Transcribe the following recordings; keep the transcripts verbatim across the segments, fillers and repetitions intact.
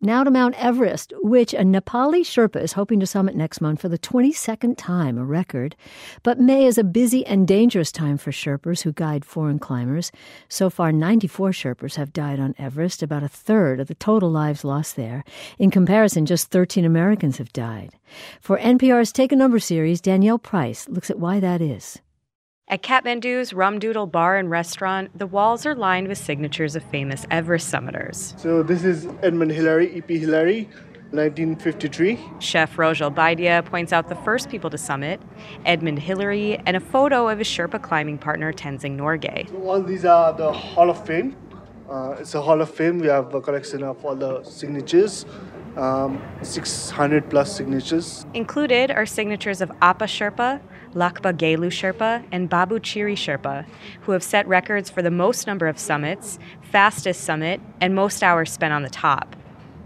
Now to Mount Everest, which a Nepali Sherpa is hoping to summit next month for the twenty-second time, a record. But May is a busy and dangerous time for Sherpas who guide foreign climbers. So far, ninety-four Sherpas have died on Everest, about a third of the total lives lost there. In comparison, just thirteen Americans have died. For N P R's Take a Number series, Danielle Price looks at why that is. At Kathmandu's Rum Doodle Bar and Restaurant, the walls are lined with signatures of famous Everest summiters. So this is Edmund Hillary, E P Hillary, nineteen fifty-three. Chef Rojal Baidia points out the first people to summit, Edmund Hillary, and a photo of his Sherpa climbing partner Tenzing Norgay. So all these are the Hall of Fame. Uh, it's a Hall of Fame. We have a collection of all the signatures. Um, six hundred plus signatures. Included are signatures of Appa Sherpa, Lakpa Gelu Sherpa, and Babu Chiri Sherpa, who have set records for the most number of summits, fastest summit, and most hours spent on the top.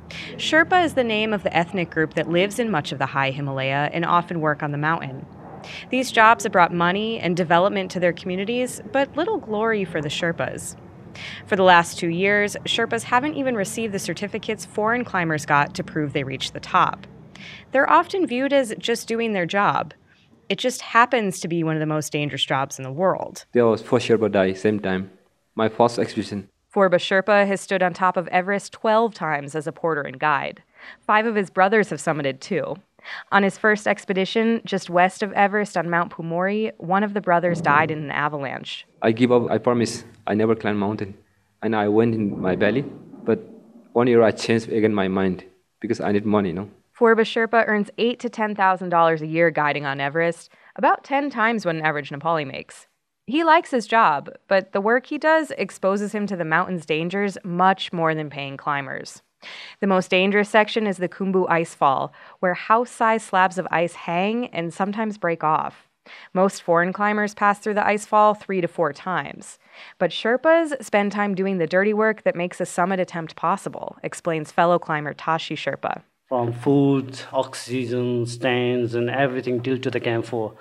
Sherpa is the name of the ethnic group that lives in much of the high Himalaya and often work on the mountain. These jobs have brought money and development to their communities, but little glory for the Sherpas. For the last two years, Sherpas haven't even received the certificates foreign climbers got to prove they reached the top. They're often viewed as just doing their job. It just happens to be one of the most dangerous jobs in the world. There was four Sherpa die same time. My first expedition. Forba Sherpa has stood on top of Everest twelve times as a porter and guide. Five of his brothers have summited too. On his first expedition, just west of Everest on Mount Pumori, one of the brothers died in an avalanche. I give up, I promise. I never climb mountain. And I went in my belly, but one year I changed again my mind because I need money, you know. Forba Sherpa earns eight to ten thousand dollars a year guiding on Everest, about ten times what an average Nepali makes. He likes his job, but the work he does exposes him to the mountain's dangers much more than paying climbers. The most dangerous section is the Khumbu Icefall, where house-sized slabs of ice hang and sometimes break off. Most foreign climbers pass through the icefall three to four times. But Sherpas spend time doing the dirty work that makes a summit attempt possible, explains fellow climber Tashi Sherpa. From food, oxygen, stands, and everything till to the camphor.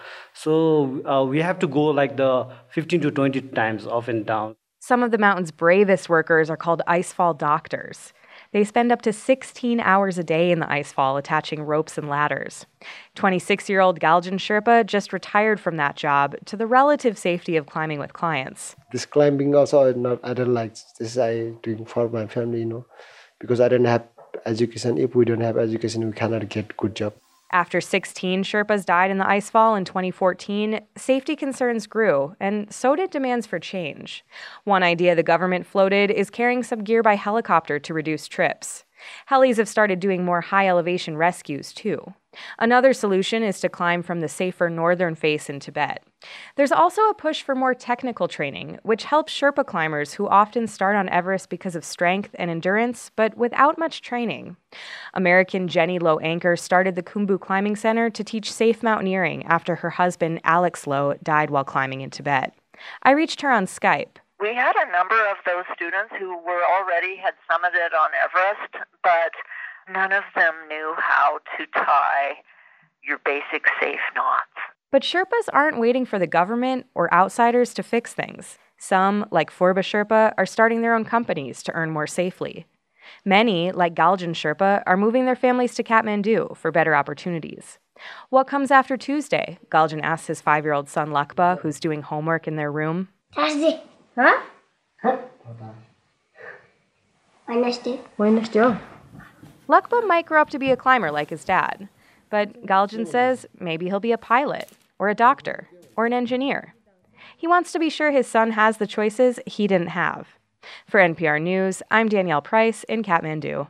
So uh, we have to go like the fifteen to twenty times up and down. Some of the mountain's bravest workers are called icefall doctors. They spend up to sixteen hours a day in the icefall attaching ropes and ladders. twenty-six-year-old Galjan Sherpa just retired from that job to the relative safety of climbing with clients. This climbing also, not, I don't like this. I doing for my family, you know, because I don't have education. If we don't have education, we cannot get good job. After sixteen Sherpas died in the icefall in twenty fourteen, safety concerns grew, and so did demands for change. One idea the government floated is carrying some gear by helicopter to reduce trips. Helis have started doing more high-elevation rescues, too. Another solution is to climb from the safer northern face in Tibet. There's also a push for more technical training, which helps Sherpa climbers who often start on Everest because of strength and endurance, but without much training. American Jenny Lowe Anchor started the Khumbu Climbing Center to teach safe mountaineering after her husband, Alex Lowe, died while climbing in Tibet. I reached her on Skype. We had a number of those students who were already had summited on Everest, but none of them knew how to tie your basic safe knots. But Sherpas aren't waiting for the government or outsiders to fix things. Some, like Forba Sherpa, are starting their own companies to earn more safely. Many, like Galjan Sherpa, are moving their families to Kathmandu for better opportunities. What comes after Tuesday? Galjan asks his five-year-old son Lakpa, who's doing homework in their room. Thursday. Huh? Wednesday. Wednesday. Lakpa might grow up to be a climber like his dad, but Galjan says maybe he'll be a pilot, or a doctor, or an engineer. He wants to be sure his son has the choices he didn't have. For N P R News, I'm Danielle Price in Kathmandu.